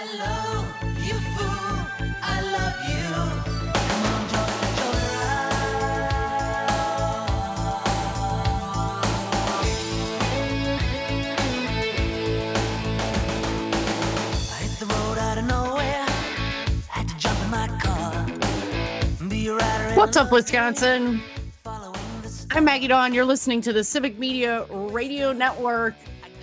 Hello, you fool, I love you. Come on, I hit the road out of nowhere. Had to jump in my car. Be a rider. What's up, Wisconsin? I'm Maggie Dawn. You're listening to the Civic Media Radio Network.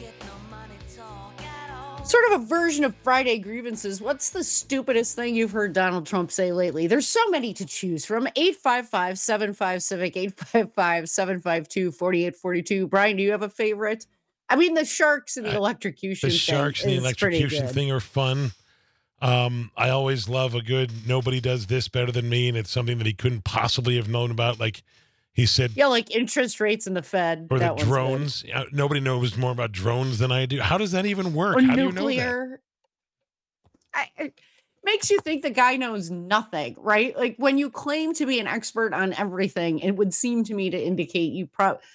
Sort of a version of Friday grievances. What's the stupidest thing you've heard Donald Trump say lately? There's so many to choose from. 855-75-CIVIC, 855-752-4842. Brian, do you have a favorite? I mean, the sharks and the electrocution The sharks and the electrocution thing are fun. I always love a good nobody does this better than me, and it's something that he couldn't possibly have known about. Like he said, yeah, like interest rates in the Fed. Or the drones. Nobody knows more about drones than I do. How does that even work? Or How nuclear. do you know that? It makes you think the guy knows nothing, right? Like when you claim to be an expert on everything, it would seem to me to indicate you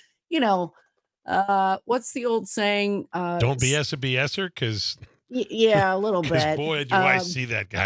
what's the old saying? Don't BS a BSer, because yeah, a little bit. Boy, do I see that guy.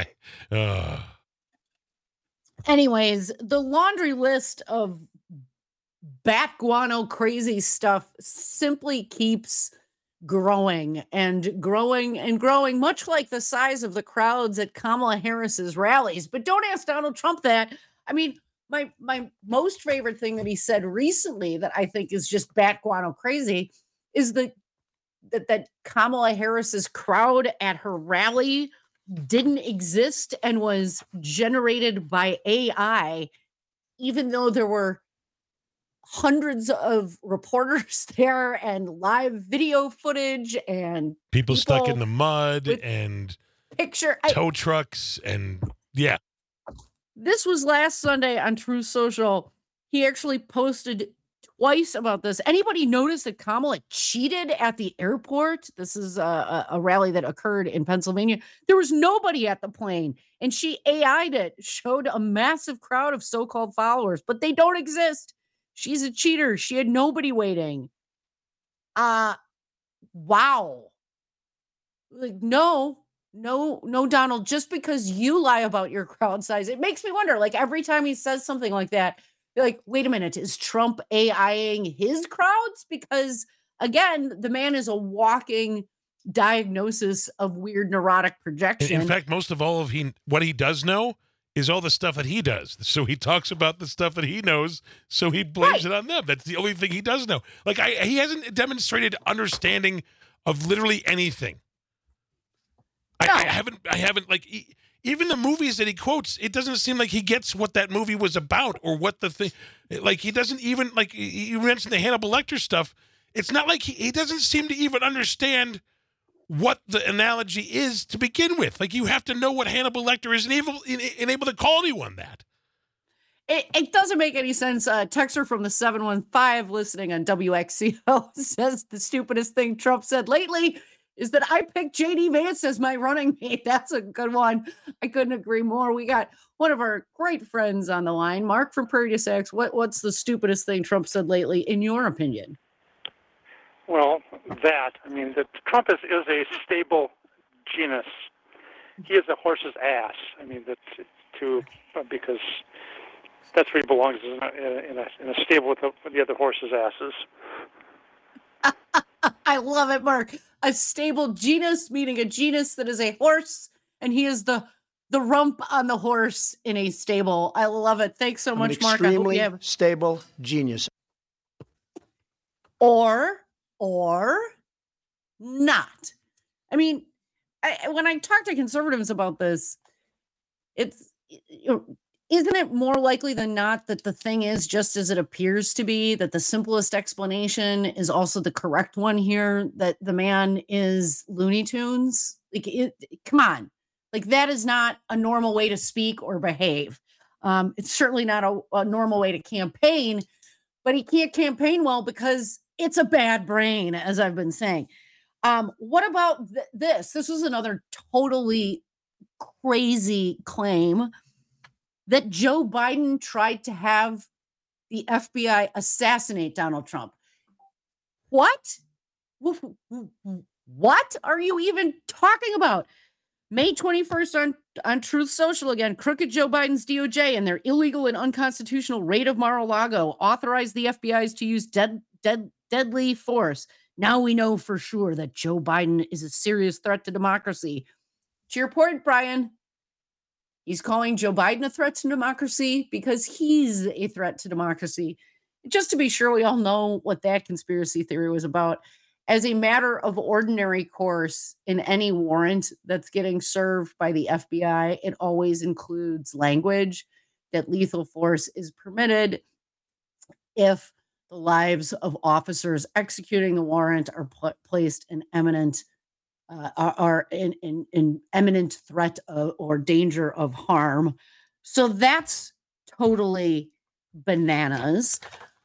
Anyways, the laundry list of bat guano crazy stuff simply keeps growing and growing and growing, much like the size of the crowds at Kamala Harris's rallies. But don't ask Donald Trump that. I mean, my most favorite thing that he said recently that I think is just bat guano crazy is that Kamala Harris's crowd at her rally didn't exist and was generated by AI, even though there were hundreds of reporters there and live video footage and people stuck in the mud and tow trucks and yeah. This was last Sunday on Truth Social. He actually posted twice about this. Anybody notice that Kamala cheated at the airport? This is a rally that occurred in Pennsylvania. There was nobody at the plane, and she AI'd it, showed a massive crowd of so-called followers, but they don't exist. She's a cheater. She had nobody waiting. Wow. Like, no, Donald, just because you lie about your crowd size, it makes me wonder, like every time he says something like that, you're like, wait a minute, is Trump AIing his crowds? Because again, the man is a walking diagnosis of weird neurotic projection. In fact, most of all of what he does know is all the stuff that he does. So he talks about the stuff that he knows, so he blames it on them. That's the only thing he does know. Like he hasn't demonstrated understanding of literally anything. No. I haven't like even the movies that he quotes, it doesn't seem like he gets what that movie was about or what the thing, like he doesn't even, like you mentioned the Hannibal Lecter stuff. It's not like he doesn't seem to even understand what the analogy is to begin with. Like you have to know what Hannibal Lecter is and able to call anyone that. It doesn't make any sense. Texter from the 715 listening on WXCO says the stupidest thing Trump said lately is that I picked J.D. Vance as my running mate. That's a good one. I couldn't agree more. We got one of our great friends on the line, Mark from Prairie du Sac. What's the stupidest thing Trump said lately, in your opinion? Well, that Trump is a stable genus. He is a horse's ass. I mean, because that's where he belongs, in a stable with the other horses' asses. I love it, Mark. A stable genus, meaning a genus that is a horse, and he is the rump on the horse in a stable. I love it. Thanks so much, Mark. Extremely stable genius. Or not. I mean, when I talk to conservatives about this, isn't it more likely than not that the thing is just as it appears to be, that the simplest explanation is also the correct one here, that the man is Looney Tunes? Like, come on. Like, that is not a normal way to speak or behave. It's certainly not a normal way to campaign, but he can't campaign well because it's a bad brain, as I've been saying. What about this? This was another totally crazy claim that Joe Biden tried to have the FBI assassinate Donald Trump. What? What are you even talking about? May 21st on Truth Social again, crooked Joe Biden's DOJ and their illegal and unconstitutional raid of Mar-a-Lago authorized the FBI's to use deadly force. Now we know for sure that Joe Biden is a serious threat to democracy. To your point, Brian, he's calling Joe Biden a threat to democracy because he's a threat to democracy. Just to be sure we all know what that conspiracy theory was about, as a matter of ordinary course in any warrant that's getting served by the FBI, it always includes language that lethal force is permitted if the lives of officers executing the warrant are placed in imminent imminent threat or danger of harm. So that's totally bananas.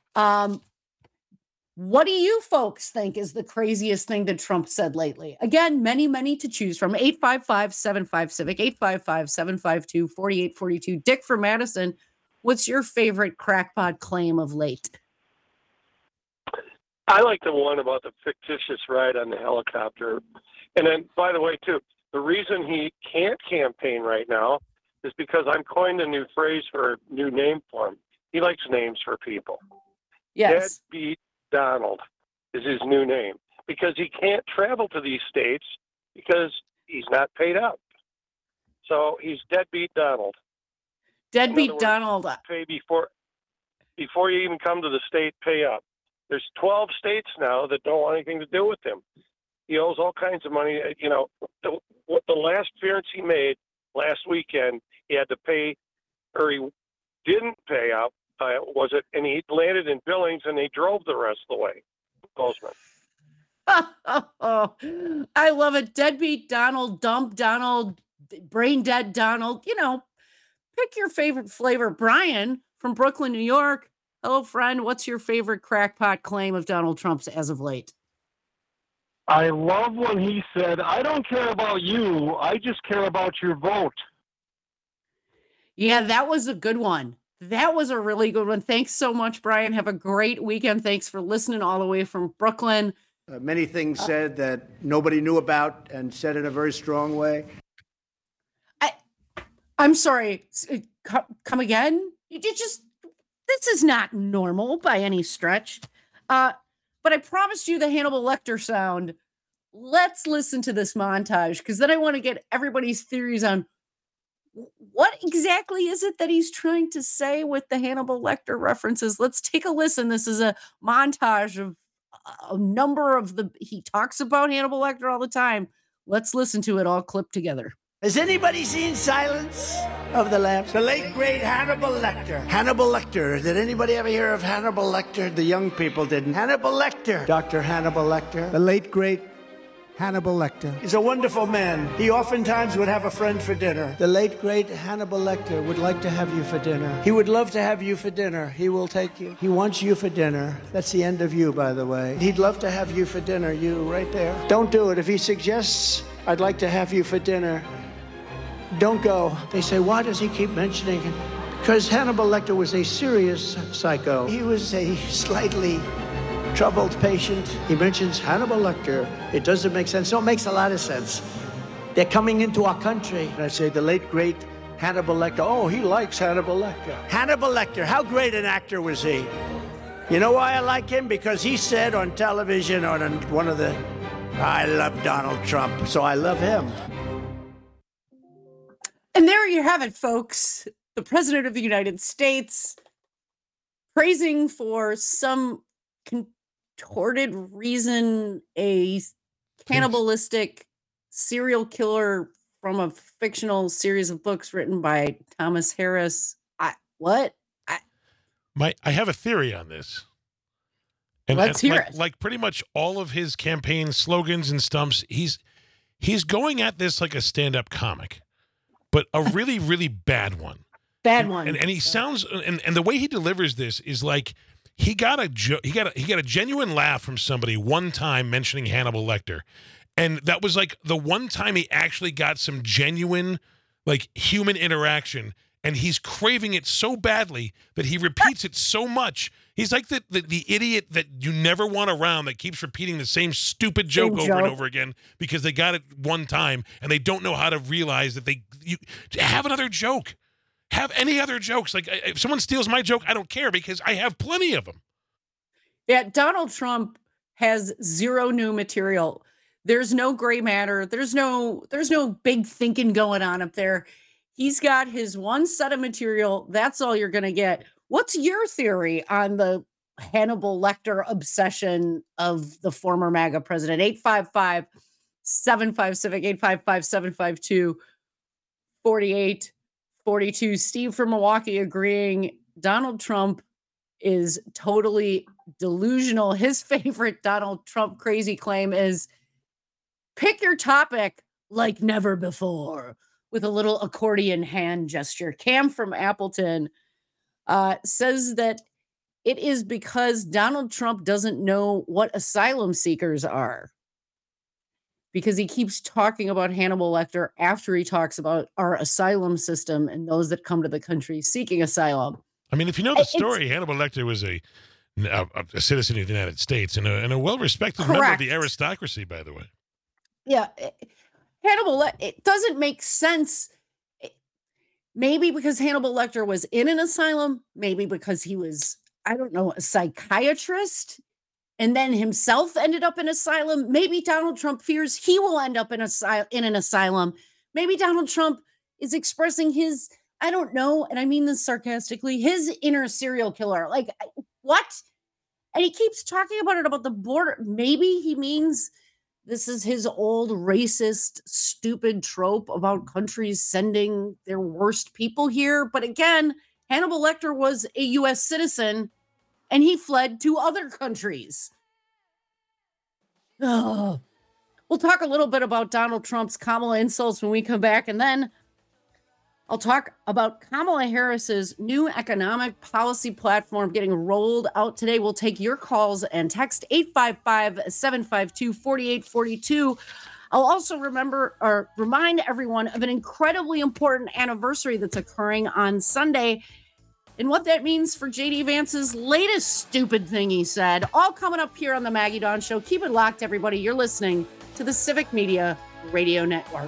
What do you folks think is the craziest thing that Trump said lately? Again, many to choose from. 855-75-CIVIC, 855-752-4842. Dick from Madison, what's your favorite crackpot claim of late? I like the one about the fictitious ride on the helicopter. And then, by the way, too, the reason he can't campaign right now is because I'm coined a new phrase for a new name for him. He likes names for people. Yes. Deadbeat Donald is his new name because he can't travel to these states because he's not paid up. So he's Deadbeat Donald. Deadbeat Donald. Pay before you even come to the state, pay up. There's 12 states now that don't want anything to do with him. He owes all kinds of money. You know, the last appearance he made last weekend, he had to pay, or he didn't pay up. And he landed in Billings, and they drove the rest of the way. Bozeman. Oh, I love it. Deadbeat Donald, dump Donald, brain dead Donald. You know, pick your favorite flavor. Brian from Brooklyn, New York. Hello, friend. What's your favorite crackpot claim of Donald Trump's as of late? I love when he said, I don't care about you. I just care about your vote. Yeah, that was a good one. That was a really good one. Thanks so much, Brian. Have a great weekend. Thanks for listening all the way from Brooklyn. Many things said that nobody knew about and said in a very strong way. I'm sorry. Come again? This is not normal by any stretch. But I promised you the Hannibal Lecter sound. Let's listen to this montage because then I want to get everybody's theories on what exactly is it that he's trying to say with the Hannibal Lecter references. Let's take a listen. This is a montage of a number of he talks about Hannibal Lecter all the time. Let's listen to it all clipped together. Has anybody seen Silence of the Lambs? The late, great Hannibal Lecter. Hannibal Lecter. Did anybody ever hear of Hannibal Lecter? The young people didn't. Hannibal Lecter. Dr. Hannibal Lecter. The late, great Hannibal Lecter. He's a wonderful man. He oftentimes would have a friend for dinner. The late, great Hannibal Lecter would like to have you for dinner. He would love to have you for dinner. He will take you. He wants you for dinner. That's the end of you, by the way. He'd love to have you for dinner. You, right there. Don't do it. If he suggests, I'd like to have you for dinner, don't go. They say, why does he keep mentioning it? Because Hannibal Lecter was a serious psycho. He was a slightly troubled patient. He mentions Hannibal Lecter. It doesn't make sense. No, it makes a lot of sense. They're coming into our country. And I say, the late, great Hannibal Lecter. Oh, he likes Hannibal Lecter. Hannibal Lecter, how great an actor was he? You know why I like him? Because he said on television, on one of the, I love Donald Trump, so I love him. And there you have it, folks. The President of the United States praising for some contorted reason a cannibalistic serial killer from a fictional series of books written by Thomas Harris. I have a theory on this. Let's hear it. Like pretty much all of his campaign slogans and stumps, he's going at this like a stand-up comic, but a really, really bad one. Bad one. And he sounds, and the way he delivers this is like he got a genuine laugh from somebody one time mentioning Hannibal Lecter. And that was like the one time he actually got some genuine, like, human interaction. and he's craving it so badly that he repeats it so much. He's like the idiot that you never want around that keeps repeating the same stupid joke over and over again because they got it one time and they don't know how to realize that you have another joke. Have any other jokes. Like, if someone steals my joke, I don't care because I have plenty of them. Yeah, Donald Trump has zero new material. There's no gray matter. There's no big thinking going on up there. He's got his one set of material. That's all you're going to get. What's your theory on the Hannibal Lecter obsession of the former MAGA president? 855-75-CIVIC, 855-752-4842. Steve from Milwaukee agreeing Donald Trump is totally delusional. His favorite Donald Trump crazy claim is pick your topic like never before with a little accordion hand gesture. Cam from Appleton says that it is because Donald Trump doesn't know what asylum seekers are because he keeps talking about Hannibal Lecter after he talks about our asylum system and those that come to the country seeking asylum. I mean, if you know the story, Hannibal Lecter was a citizen of the United States and a well-respected member of the aristocracy, by the way. Yeah. Hannibal, it doesn't make sense. Maybe because Hannibal Lecter was in an asylum, maybe because he was, I don't know, a psychiatrist, and then himself ended up in asylum. Maybe Donald Trump fears he will end up in an asylum. Maybe Donald Trump is expressing his, I don't know, and I mean this sarcastically, his inner serial killer. Like, what? And he keeps talking about the border. Maybe he means this is his old racist, stupid trope about countries sending their worst people here. But again, Hannibal Lecter was a U.S. citizen, and he fled to other countries. Oh. We'll talk a little bit about Donald Trump's Kamala insults when we come back, and then I'll talk about Kamala Harris's new economic policy platform getting rolled out today. We'll take your calls and text 855-752-4842. I'll also remind everyone of an incredibly important anniversary that's occurring on Sunday and what that means for J.D. Vance's latest stupid thing he said. All coming up here on the Maggie Dawn Show. Keep it locked, everybody. You're listening to the Civic Media Radio Network.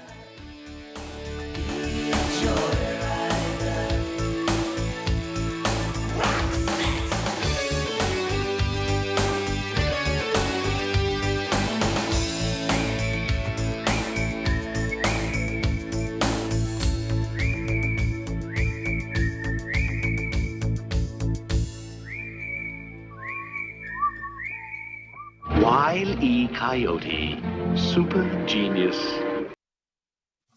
Wile E. Coyote, super genius